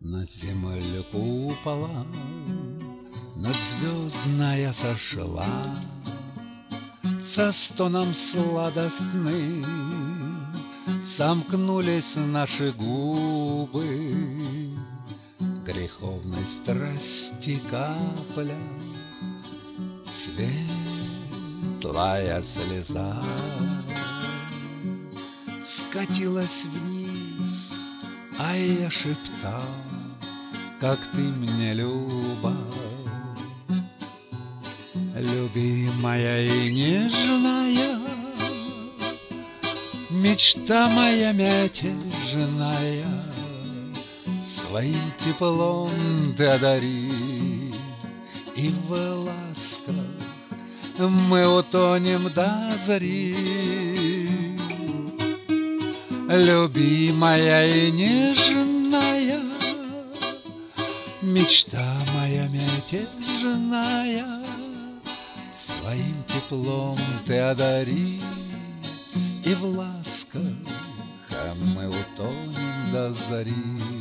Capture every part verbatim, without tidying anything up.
На землю купола над звездная сошла, со стоном сладостным сомкнулись наши губы. Греховной страсти капля, светлая слеза скатилась вниз, а я шептал, как ты мне люба, любимая и нежная, мечта моя мятежная. Своим теплом ты одари, и в ласках мы утонем до зари. Любимая и нежная, мечта моя мятежная, своим теплом ты одари, и в ласках мы утонем до зари.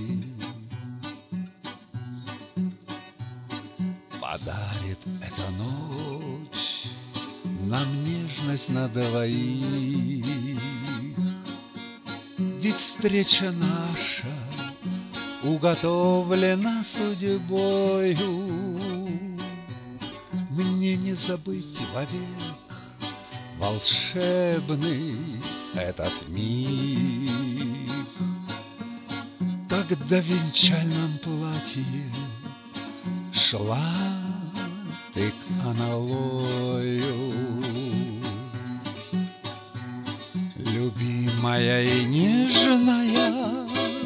Подарит эта ночь нам нежность на двоих, ведь встреча наша уготовлена судьбою. Мне не забыть вовек волшебный этот миг, когда в венчальном платье шла ты к аналою. Любимая и нежная,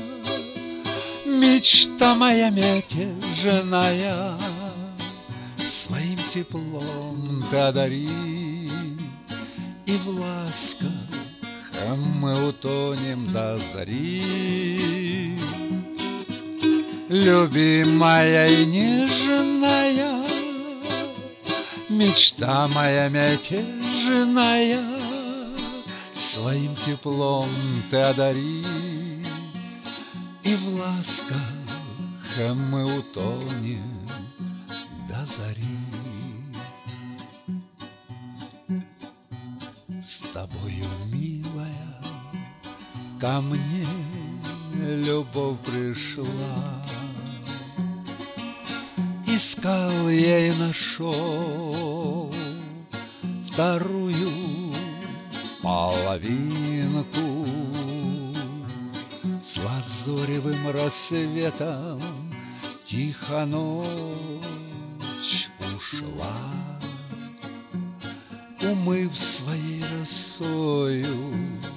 мечта моя мятежная, своим теплом ты одари, и в ласках мы утонем до зари. Любимая и нежная, мечта моя мятежная, своим теплом ты одари, и в ласках мы утонем до зари. С тобою, милая, ко мне любовь пришла. Искал я и нашел вторую половинку, с лазоревым рассветом тихо ночь ушла, умыв своей росою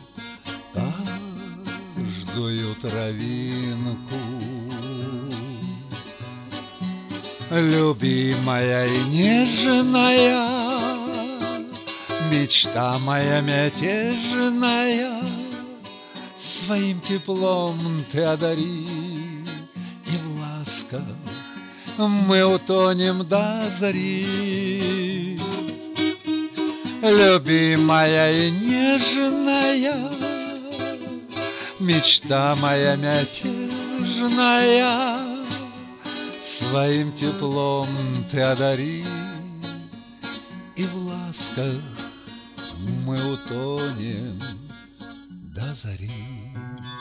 каждую травинку. Любимая и нежная, мечта моя мятежная, своим теплом ты одари, и в ласках мы утонем до зари. Любимая и нежная, мечта моя мятежная, своим теплом ты одари, и в ласках мы утонем до зари.